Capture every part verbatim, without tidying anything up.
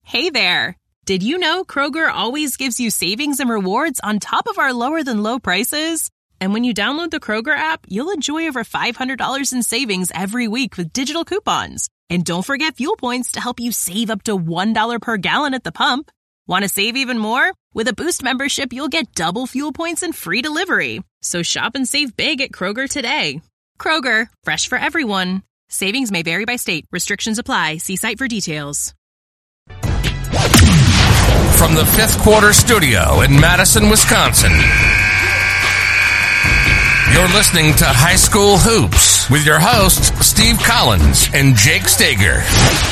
Hey there! Did you know Kroger always gives you savings and rewards on top of our lower-than-low prices? And when you download the Kroger app, you'll enjoy over five hundred dollars in savings every week with digital coupons. And don't forget fuel points to help you save up to one dollar per gallon at the pump. Want to save even more? With a Boost membership, you'll get double fuel points and free delivery. So shop and save big at Kroger today. Kroger, fresh for everyone. Savings may vary by state. Restrictions apply. See site for details. From the Fifth Quarter Studio in Madison, Wisconsin, you're listening to High School Hoops with your hosts, Steve Collins and Jake Stager.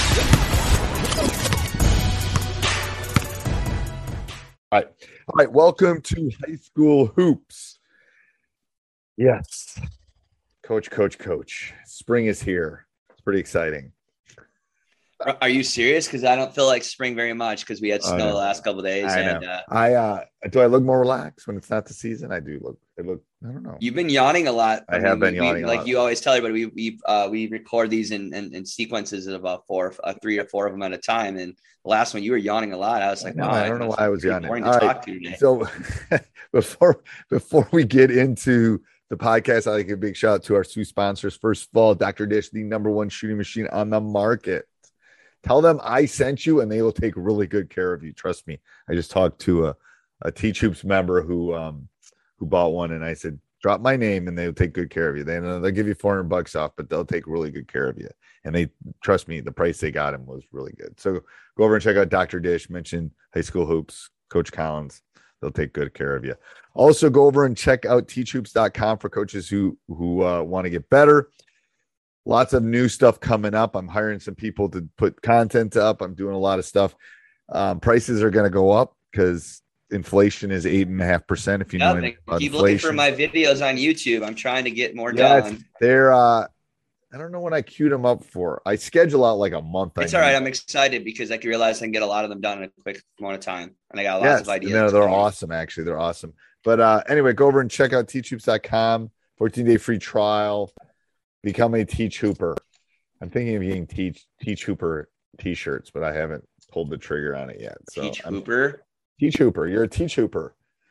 All right. All right. Welcome to High School Hoops. Yes. Coach, coach, coach. Spring is here. It's pretty exciting. Are you serious? Because I don't feel like spring very much because we had snow the last couple of days. I and know. Uh, I uh, do I look more relaxed when it's not the season? I do look. I look. I don't know. You've been yawning a lot. I, I have mean, been we, yawning. We, a like lot. you always tell everybody, we we uh, we record these in, in, in sequences of about four, uh, three or four of them at a time. And the last one, you were yawning a lot. I was like, no, wow, I don't know why I was yawning. Boring All to right. talk to today. So before before we get into the podcast, I like a big shout out to our two sponsors. First of all, Doctor Dish, the number one shooting machine on the market. Tell them I sent you, and they will take really good care of you. Trust me. I just talked to a, a Teach Hoops member who um who bought one, and I said, drop my name, and they'll take good care of you. They they'll give you four hundred bucks off, but they'll take really good care of you. And they trust me, the price they got him was really good. So go over and check out Doctor Dish. Mention High School Hoops, Coach Collins. They'll take good care of you. Also, go over and check out teach hoops dot com for coaches who who uh, want to get better. Lots of new stuff coming up. I'm hiring some people to put content up. I'm doing a lot of stuff. Um, prices are going to go up because inflation is eight and a half percent. If you know anything about keep inflation. looking for my videos on YouTube. I'm trying to get more yeah, done. They're. Uh, I don't know what I queued them up for. I schedule out like a month. It's I all right. need. I'm excited because I can realize I can get a lot of them done in a quick amount of time, and I got lots Yes, of ideas. no, they're awesome. Actually, they're awesome. But uh, anyway, go over and check out teach hoops dot com. fourteen day free trial. Become a Teach Hooper. I'm thinking of getting Teach Teach Hooper t-shirts, but I haven't pulled the trigger on it yet. So Teach I'm, Hooper. Teach Hooper. You're a Teach Hooper.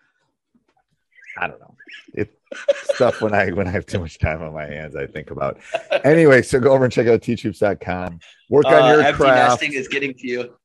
I don't know. It's stuff when I when I have too much time on my hands, I think about. Anyway, so go over and check out teach hoops dot com. Work on uh, your empty craft. nesting is getting to you.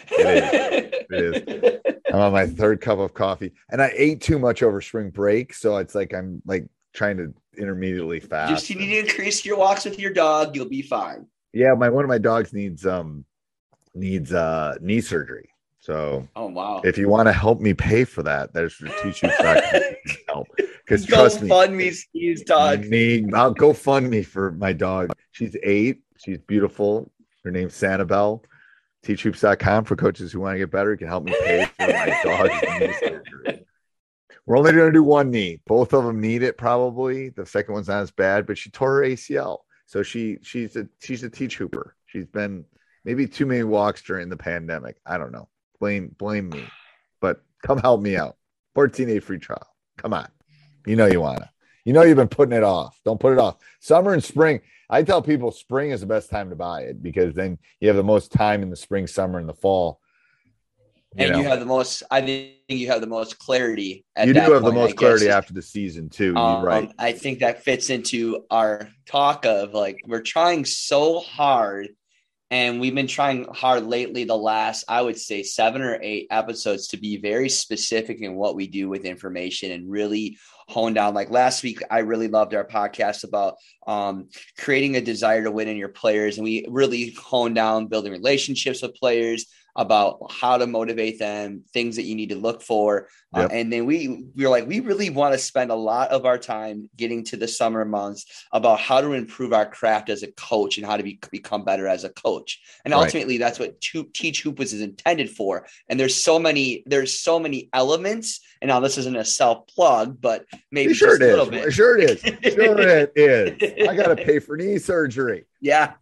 It is. It is. I'm on my third cup of coffee, and I ate too much over spring break, so it's like I'm like trying to intermediately fast. Just you need to increase your walks with your dog. You'll be fine. Yeah, my one of my dogs needs um needs uh knee surgery. So oh wow, if you want to help me pay for that, there's for teach hoops dot com help. Because trust me, fund me, Steve's dog. Need, I'll go fund me for my dog. She's eight. She's beautiful. Her name's Sanibel. teach hoops dot com for coaches who want to get better. You can help me pay for my dog's knee surgery. We're only going to do one knee. Both of them need it probably. The second one's not as bad, but she tore her A C L. So she she's a she's a teach hooper. She's been maybe too many walks during the pandemic. I don't know. Blame blame me. But come help me out. fourteen day free trial. Come on. You know you want to. You know you've been putting it off. Don't put it off. Summer and spring. I tell people spring is the best time to buy it because then you have the most time in the spring, summer, and the fall. You and know. you have the most, I think you have the most clarity. At you that do have point, the most clarity after the season too. Um, You're right. I think that fits into our talk of like, we're trying so hard and we've been trying hard lately, the last, I would say seven or eight episodes to be very specific in what we do with information and really hone down. Like last week, I really loved our podcast about um, creating a desire to win in your players. And we really honed down building relationships with players, about how to motivate them, things that you need to look for. Yep. Uh, and then we, we were like, we really want to spend a lot of our time getting to the summer months about how to improve our craft as a coach and how to be, become better as a coach. And right. ultimately that's what to, Teach Hoops is intended for. And there's so many, there's so many elements. And now this isn't a self plug, but maybe sure just a little bit. Sure it is. Sure it is. I got to pay for knee surgery. Yeah.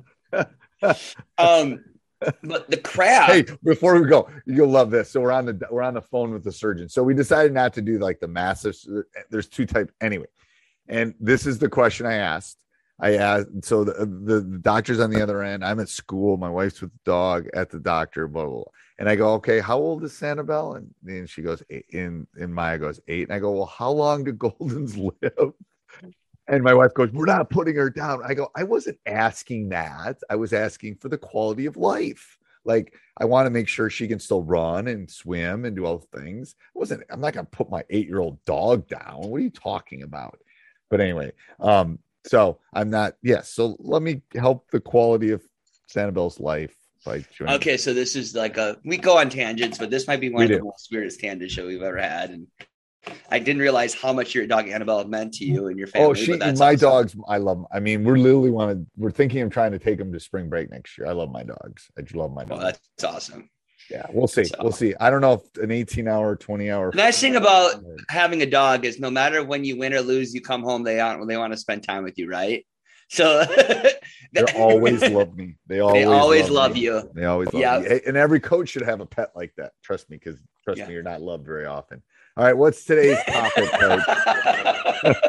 um, But the craft. Hey, before we go, you'll love this. So we're on the we're on the phone with the surgeon. So we decided not to do like the massive. There's two types anyway, and this is the question I asked. I asked, so the, the, the doctor's on the other end. I'm at school. My wife's with the dog at the doctor, blah, blah, blah. And I go, okay, how old is Sanibel? And then she goes, eight, and, and Maya goes, eight. And I go, well, how long do Goldens live? And my wife goes, we're not putting her down. I go, I wasn't asking that. I was asking for the quality of life. Like, I want to make sure she can still run and swim and do all the things. I wasn't, I'm not going to put my eight-year-old dog down. What are you talking about? But anyway, um, so I'm not, yes. So let me help the quality of Sanibel's life by joining. Okay. So this is like a, we go on tangents, but this might be one We of do. the most weirdest tangent show we've ever had. And I didn't realize how much your dog Annabelle meant to you and your family. Oh, she, but that's my awesome. dogs, I love them. I mean, we're literally want to, we're thinking of trying to take them to spring break next year. I love my dogs. I just love my Oh, dogs. that's awesome. Yeah, we'll see. So- We'll see. I don't know if an eighteen hour, twenty hour. The nice thing about having a dog is no matter when you win or lose, you come home, they want, they want to spend time with you, right? So They always love me. They always, they always love, love me. you. They always love Yeah. me. Hey, and every coach should have a pet like that. Trust me, because trust Yeah. me, you're not loved very often. All right, what's today's topic, coach?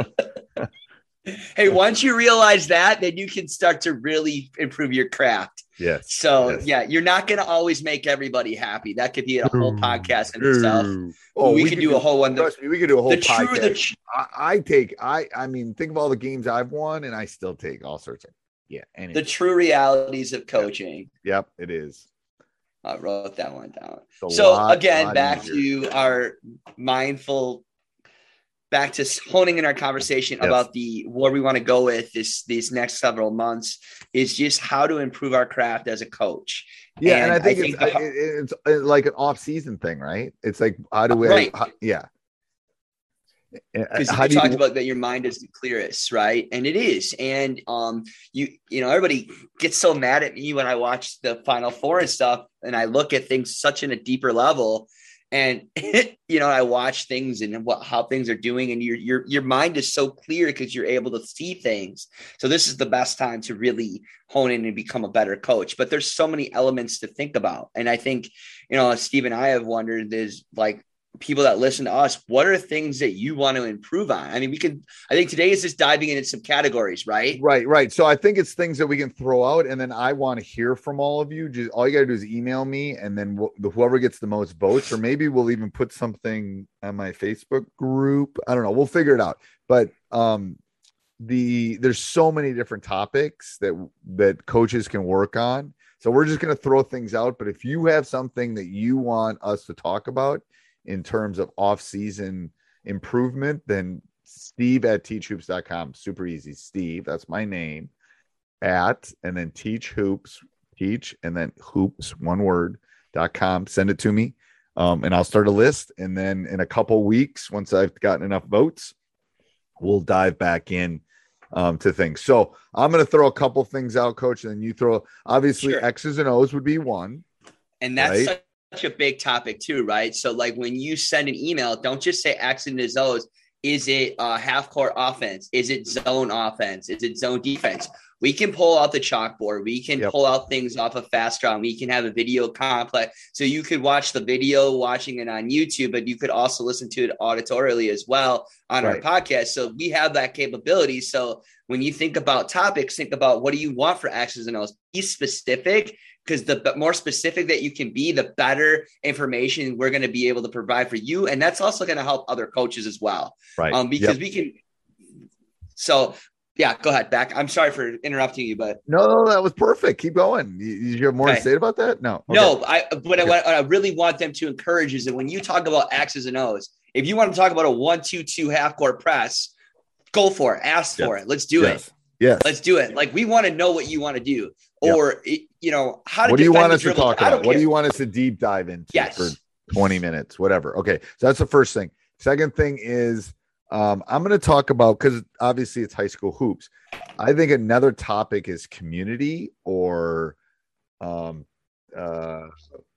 Hey, once you realize that, then you can start to really improve your craft. Yes. So yes. yeah, you're not going to always make everybody happy. That could be a whole podcast in itself. Oh, we, could do a whole one. The, Trust me, we could do a whole the podcast. true, the, tr- I, I take, I, I mean, think of all the games I've won, and I still take all sorts of, yeah. Anyway. the true realities of coaching. Yep, it is. I wrote that one down. It's a So lot, again, lot back easier. to our mindful, back to honing in our conversation Yes. about the where we want to go with this these next several months is just how to improve our craft as a coach. Yeah, and, And I think, I think it's, the- it- it's like an off-season thing, right? It's like, how do we, Right. how- yeah. Because How you do you- talked about that your mind is the clearest, right? And it is. And um, you you know, everybody gets so mad at me when I watch the Final Four and stuff, and I look at things such in a deeper level. And you know, I watch things and what how things are doing, and your your your mind is so clear because you're able to see things. So this is the best time to really hone in and become a better coach. But there's so many elements to think about, and I think you know, Steve and I have wondered is like people that listen to us, what are things that you want to improve on? I mean, we can. I think today is just diving into some categories, right? Right, right. So I think it's things that we can throw out, and then I want to hear from all of you. Just all you got to do is email me, and then we'll, the, whoever gets the most votes, or maybe we'll even put something on my Facebook group. I don't know. We'll figure it out. But um, the there's so many different topics that that coaches can work on. So we're just going to throw things out. But if you have something that you want us to talk about in terms of off-season improvement, then Steve at teach hoops dot com. Super easy. Steve, that's my name, at, and then teach hoops, teach, and then hoops, one word, dot com. Send it to me. Um, and I'll start a list. And then in a couple weeks, once I've gotten enough votes, we'll dive back in um, to things. So I'm going to throw a couple things out, coach. And then you throw, obviously Sure. X's and O's would be one. And that's Right. such, such a big topic too, right? So like when you send an email, don't just say X and O's. Is it uh, half court offense? Is it zone offense? Is it zone defense? We can pull out the chalkboard. We can Yep. pull out things off of Fast Draw. We can have a video complex. So you could watch the video, watching it on YouTube, but you could also listen to it auditorily as well on Right. our podcast. So we have that capability. So when you think about topics, think about what do you want for X's and O's? Be specific, because the more specific that you can be, the better information we're going to be able to provide for you. And that's also going to help other coaches as well. Right. Um, because Yep. we can. So yeah, go ahead, back. I'm sorry for interrupting you, but No, no, that was perfect. Keep going. You, you have more Okay. to say about that? No. Okay. no, I, what, I, Okay. what I really want them to encourage is that when you talk about X's and O's, if you want to talk about a one, two, two half court press, go for it. Ask for Yes. it. Let's do Yes. it. Yes. Let's do it. Like we want to know what you want to do, Yep. or you know how to. What do you defend want the us to dribble. talk I don't about? What do care. you want us to deep dive into Yes. for twenty minutes, whatever? Okay. So that's the first thing. Second thing is um, I'm going to talk about, because obviously it's high school hoops. I think another topic is community or um, uh,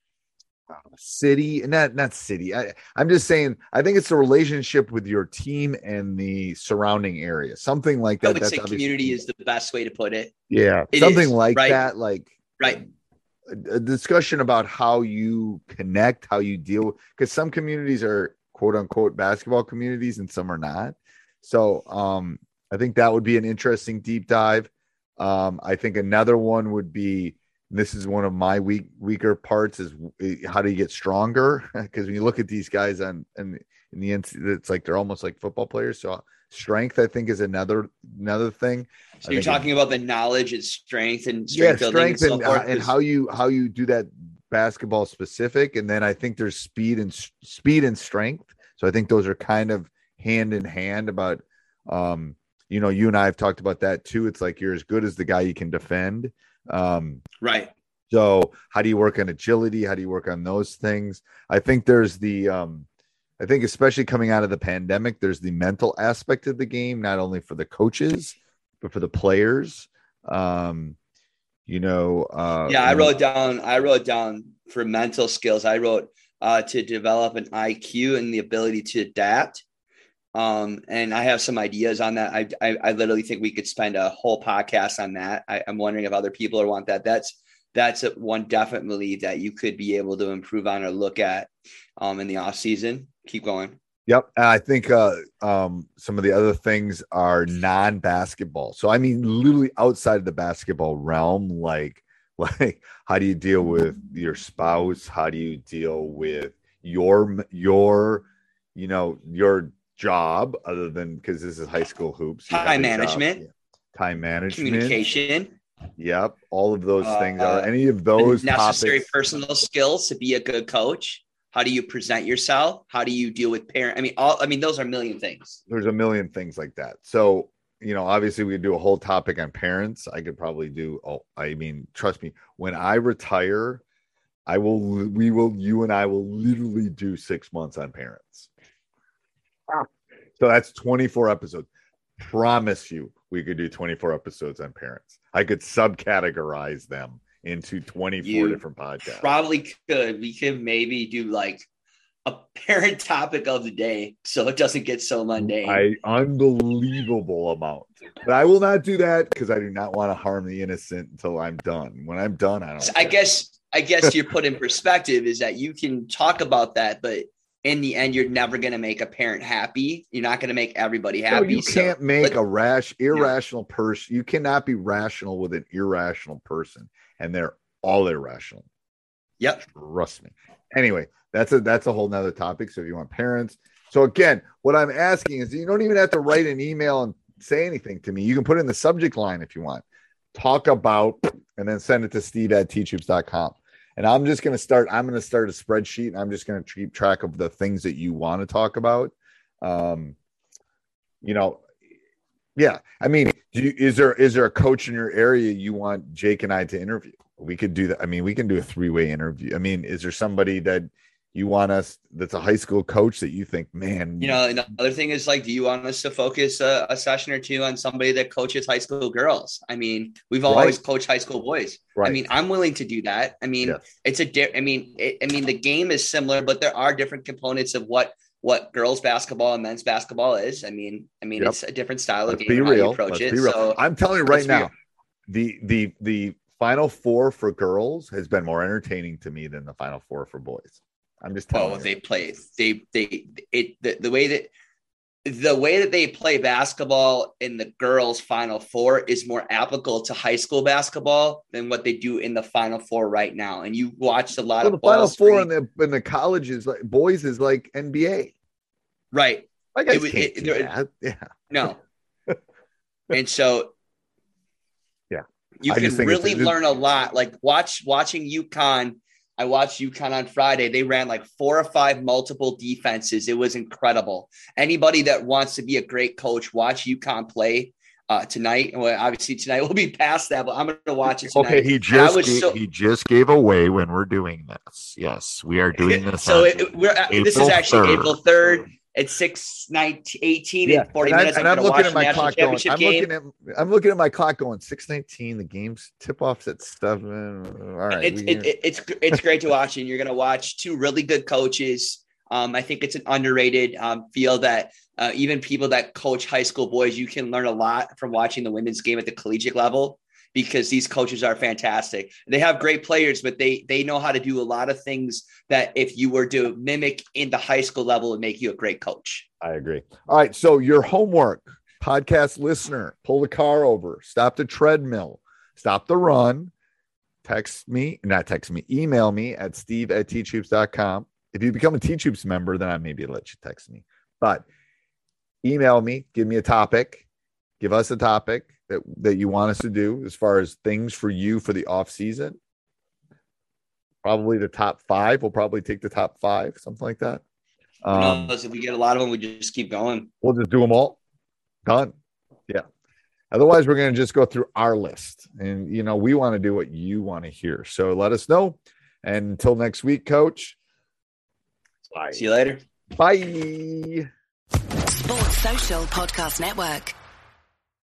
city, not, not city. I, I'm just saying, I think it's the relationship with your team and the surrounding area, something like that. I would That's say obviously- community is the best way to put it. Yeah. It Something is, like right? that. Like, Right. a, a discussion about how you connect, how you deal, because some communities are quote unquote basketball communities and some are not. So um, I think that would be an interesting deep dive. Um, I think another one would be, this is one of my weak, weaker parts, is how do you get stronger? Because when you look at these guys on and in the end, it's like they're almost like football players. So strength, I think, is another another thing. So you're talking it, about the knowledge and strength and strength yeah, strength and, and, so uh, and how you how you do that basketball specific. And then I think there's speed and speed and strength. So I think those are kind of hand in hand. About um, you know, you and I have talked about that too. It's like you're as good as the guy you can defend. Um, right. So how do you work on agility? How do you work on those things? I think there's the, um, I think especially coming out of the pandemic, there's the mental aspect of the game, not only for the coaches, but for the players. Um, you know, uh, yeah, I you know, wrote down, I wrote down for mental skills. I wrote uh, to develop an I Q and the ability to adapt. Um, and I have some ideas on that. I, I, I literally think we could spend a whole podcast on that. I, I'm wondering if other people want that. That's, that's one definitely that you could be able to improve on or look at um, in the off season. Keep going. Yep. And I think uh, um, some of the other things are non-basketball. So, I mean, literally outside of the basketball realm, like, like how do you deal with your spouse? How do you deal with your, your, you know, your job, other than, because this is high school hoops. Time management. Yeah. Time management. Communication. Yep. All of those things. Uh, are any of those necessary topics, personal skills to be a good coach? How do you present yourself? How do you deal with parent? I mean, all, I mean, those are a million things. There's a million things like that. So, you know, obviously we could do a whole topic on parents. I could probably do, oh, I mean, trust me, when I retire, I will, we will, you and I will literally do six months on parents. So that's twenty-four episodes. Promise you, we could do twenty-four episodes on parents. I could subcategorize them into twenty-four you different podcasts. Probably could. We could maybe do like a parent topic of the day, so it doesn't get so mundane. I unbelievable amount, but I will not do that because I do not want to harm the innocent until I'm done. When I'm done, I don't. So I guess. I guess you put in perspective is that you can talk about that, but in the end, you're never going to make a parent happy. You're not going to make everybody happy. No, you so, can't make but, a rash, irrational yeah. person. You cannot be rational with an irrational person, and they're all irrational. Yep. Trust me. Anyway, that's a that's a whole nother topic. So if you want parents, so again, what I'm asking is, you don't even have to write an email and say anything to me. You can put in the subject line if you want. Talk about, and then send it to Steve at teach hoops dot com. And I'm just going to start, I'm going to start a spreadsheet, and I'm just going to keep track of the things that you want to talk about. Um, you know, yeah. I mean, do you, is there, is there a coach in your area you want Jake and I to interview? We could do that. I mean, we can do a three-way interview. I mean, is there somebody that you want us, that's a high school coach that you think, man, you know, another thing is like, do you want us to focus a, a session or two on somebody that coaches high school girls? I mean, we've Right. always coached high school boys. Right. I mean, I'm willing to do that. I mean, Yes. it's a, di- I mean, it, I mean, the game is similar, but there are different components of what, what girls basketball and men's basketball is. I mean, I mean, Yep. it's a different style Let's of be game, how you real. approach Let's it. be real. So I'm telling you right let's be now, real. the, the, the Final Four for girls has been more entertaining to me than the Final Four for boys. I'm just telling Oh, you. they play, they, they, it, the, the way that, the way that they play basketball in the girls' Final Four is more applicable to high school basketball than what they do in the Final Four right now. And you watched a lot Well, of the Final ball Four in screen- the in the colleges, like boys, is like N B A. right? My guys It was- can't it- do there- that. Yeah, No, and so Yeah. you I can just think it's- really it's- learn a lot. Like watch watching UConn. I watched UConn on Friday. They ran like four or five multiple defenses. It was incredible. Anybody that wants to be a great coach, watch UConn play uh, tonight. Well, obviously tonight we'll be past that, but I'm going to watch it tonight. Okay, he And I just was gave, so- he just gave away when we're doing this. Yes, we are doing this. so on it, it- we're this is April actually third. April third. It's six nineteen, eighteen Yeah, and forty and, I, minutes. and I'm I'm going to looking watch at the my national clock going. championship I'm game. looking at I'm looking at my clock going six nineteen. The game's tip offs at seven. All right, It's we it, it, it's it's great to watch, and you're going to watch two really good coaches. Um, I think it's an underrated um, field that uh, even people that coach high school boys, you can learn a lot from watching the women's game at the collegiate level, because these coaches are fantastic. They have great players, but they they know how to do a lot of things that if you were to mimic in the high school level would make you a great coach. I agree. All right, so your homework. podcast listener, pull the car over, stop the treadmill, stop the run, text me, not text me, email me at steve at teachhoops dot com. If you become a Teach Hoops member, then I maybe let you text me. But email me, give me a topic, give us a topic that, that you want us to do as far as things for you for the off season. Probably the top five. We'll probably take the top five, something like that. Um, if we get a lot of them, we just keep going. We'll just do them all. Done. Yeah. Otherwise, we're going to just go through our list. And, you know, we want to do what you want to hear. So let us know. And until next week, Coach. Bye. See you later. Bye. Sports Social Podcast Network.